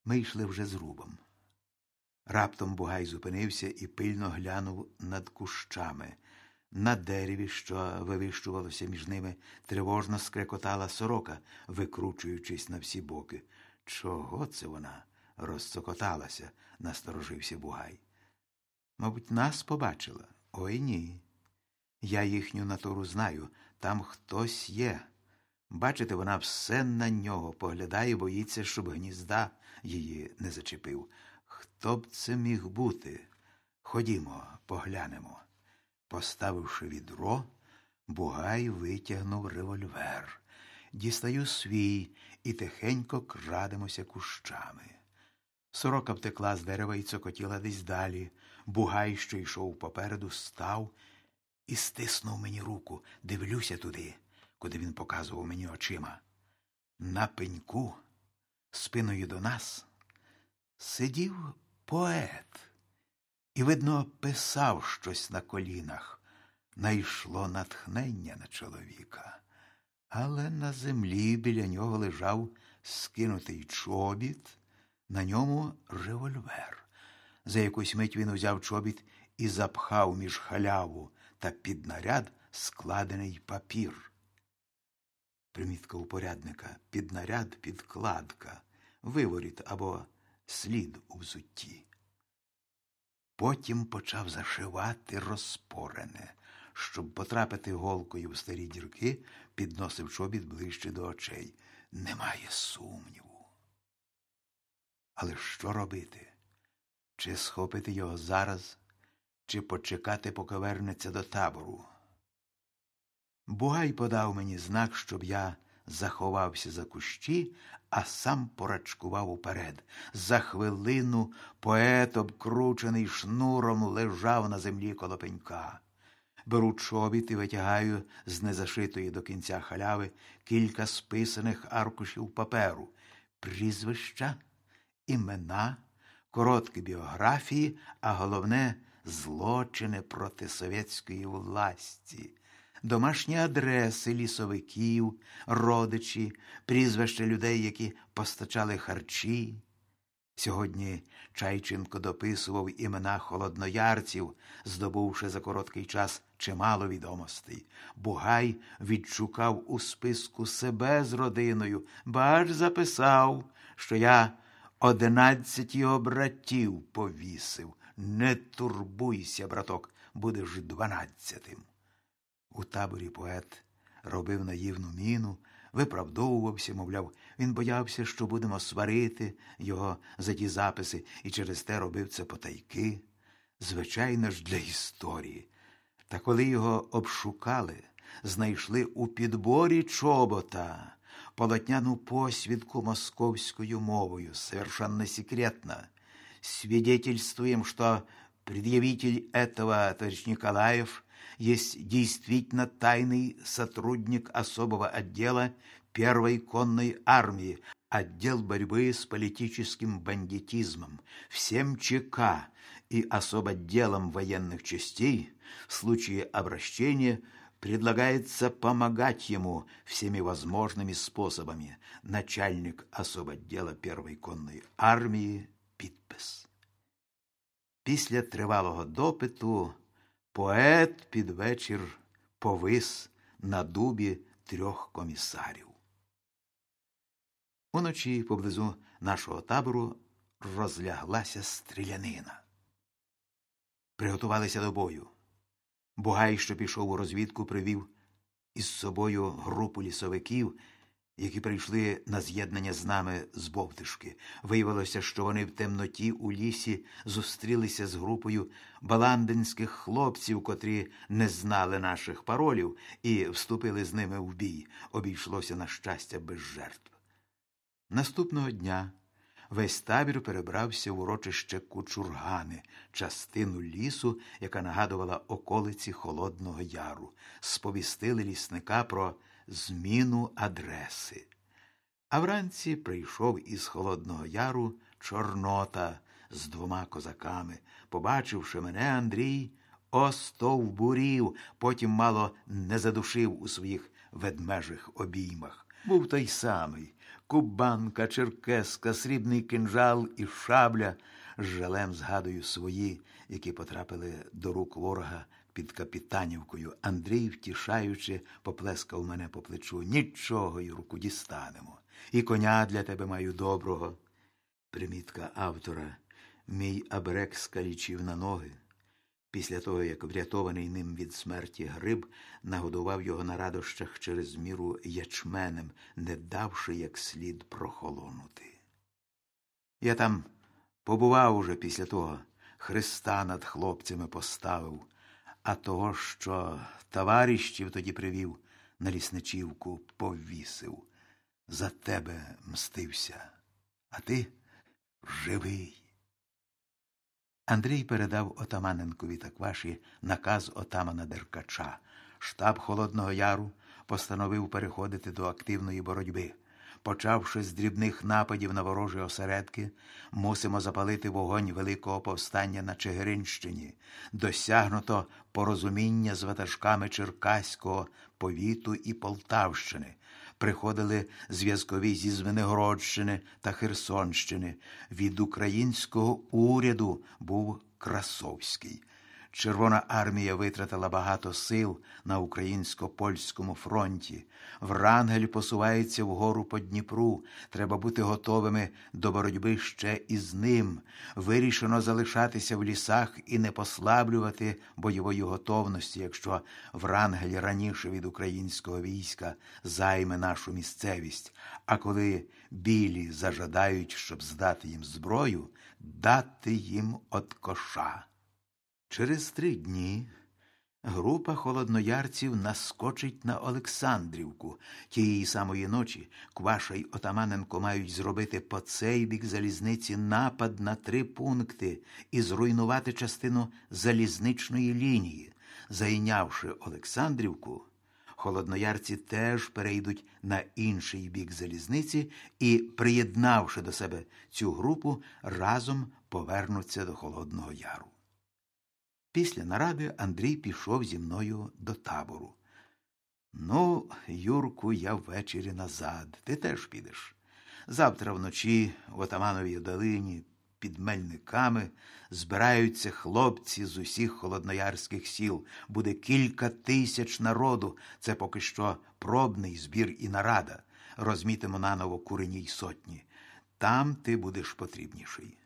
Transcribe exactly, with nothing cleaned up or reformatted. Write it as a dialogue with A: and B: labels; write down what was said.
A: Ми йшли вже зрубом. Раптом Бугай зупинився і пильно глянув над кущами. На дереві, що вивищувалося між ними, тривожно скрекотала сорока, викручуючись на всі боки. Чого це вона розцокоталася? Насторожився Бугай. Мабуть, нас побачила? Ой, ні. Я їхню натуру знаю. Там хтось є. Бачите, вона все на нього поглядає, боїться, щоб гнізда її не зачепив. Хто б це міг бути? Ходімо, поглянемо. Поставивши відро, Бугай витягнув револьвер. Дістаю свій і тихенько крадемося кущами. Сорока втекла з дерева і цокотіла десь далі. Бугай, що йшов попереду, став і стиснув мені руку. Дивлюся туди, куди він показував мені очима. На пеньку, спиною до нас, сидів поет. І, видно, писав щось на колінах. Найшло натхнення на чоловіка. Але на землі біля нього лежав скинутий чобіт, на ньому револьвер. За якусь мить він узяв чобіт і запхав між халяву та під наряд складений папір. Примітка упорядника. Під наряд підкладка, виворіт або слід у взутті. Потім почав зашивати розпорене. Щоб потрапити голкою в старі дірки, підносив чобіт ближче до очей. Немає сумніву. Але що робити? Чи схопити його зараз, чи почекати, поки вернеться до табору? Бугай подав мені знак, щоб я заховався за кущі, а сам порачкував уперед. За хвилину поет, обкручений шнуром, лежав на землі коло пенька. Беру чобіт і витягаю з незашитої до кінця халяви кілька списаних аркушів паперу. Прізвища, імена, короткі біографії, а головне – злочини проти совєтської власті. Домашні адреси лісовиків, родичі, прізвища людей, які постачали харчі. Сьогодні Чайченко дописував імена холодноярців, здобувши за короткий час чимало відомостей. Бугай відшукав у списку себе з родиною, бач, записав, що я одинадцять його братів повісив. Не турбуйся, браток, будеш дванадцятим. У таборі поет робив наївну міну, виправдовувався, мовляв, він боявся, що будемо сварити його за ті записи, і через те робив це потайки. Звичайно ж, для історії. Та коли його обшукали, знайшли у підборі чобота полотняну посвідку московською мовою, совершенно секретно. Свидетельствуем, что предъявитель этого, товарищ Николаев, есть действительно тайный сотрудник особого отдела первой конной армии, отдел борьбы с политическим бандитизмом, всем ЧК и особотделом военных частей в случае обращения предлагается помогать ему всеми возможными способами. Начальник особотдела первой конной армии, підпис. Після тривалого допиту поет під вечір повис на дубі трьох комісарів. Уночі поблизу нашого табору розляглася стрілянина. Приготувалися до бою. Бугай, що пішов у розвідку, привів із собою групу лісовиків, які прийшли на з'єднання з нами з Бовтишки. Виявилося, що вони в темноті у лісі зустрілися з групою баландинських хлопців, котрі не знали наших паролів, і вступили з ними в бій. Обійшлося, на щастя, без жертв. Наступного дня весь табір перебрався в урочище Кучургани, частину лісу, яка нагадувала околиці Холодного Яру. Сповістили лісника про зміну адреси. А вранці прийшов із Холодного Яру Чорнота з двома козаками. Побачивши мене, Андрій остовбурів, потім мало не задушив у своїх ведмежих обіймах. Був той самий кубанка, черкеска, срібний кинджал і шабля. З жалем згадую свої, які потрапили до рук ворога під Капітанівкою. Андрій, втішаючи, поплескав мене по плечу. Нічого, Юрку, дістанемо. І коня для тебе маю доброго. Примітка автора. Мій абрек скалічив на ноги. Після того, як врятований ним від смерті Гриб нагодував його на радощах через міру ячменем, не давши як слід прохолонути. Я там побував уже після того, хреста над хлопцями поставив, а того, що товаріщів тоді привів, на лісничівку повісив. За тебе мстився, а ти живий. Андрій передав Отаманенкові та Кваші наказ отамана Деркача. Штаб Холодного Яру постановив переходити до активної боротьби. Почавши з дрібних нападів на ворожі осередки, мусимо запалити вогонь великого повстання на Чигиринщині. Досягнуто порозуміння з ватажками Черкаського повіту і Полтавщини. Приходили зв'язкові зі Звенигородщини та Херсонщини. Від українського уряду був Красовський. Червона армія витратила багато сил на українсько-польському фронті. Врангель посувається вгору по Дніпру. Треба бути готовими до боротьби ще і з ним. Вирішено залишатися в лісах і не послаблювати бойової готовності, якщо Врангель раніше від українського війська займе нашу місцевість. А коли білі зажадають, щоб здати їм зброю, дати їм от коша. Через три дні група холодноярців наскочить на Олександрівку. Тієї самої ночі Кваша й Отаманенко мають зробити по цей бік залізниці напад на три пункти і зруйнувати частину залізничної лінії. Зайнявши Олександрівку, холодноярці теж перейдуть на інший бік залізниці і, приєднавши до себе цю групу, разом повернуться до Холодного Яру. Після наради Андрій пішов зі мною до табору. «Ну, Юрку, я ввечері назад. Ти теж підеш. Завтра вночі в Отамановій долині під Мельниками збираються хлопці з усіх холодноярських сіл. Буде кілька тисяч народу. Це поки що пробний збір і нарада. Розмітимо наново Куреній сотні. Там ти будеш потрібніший».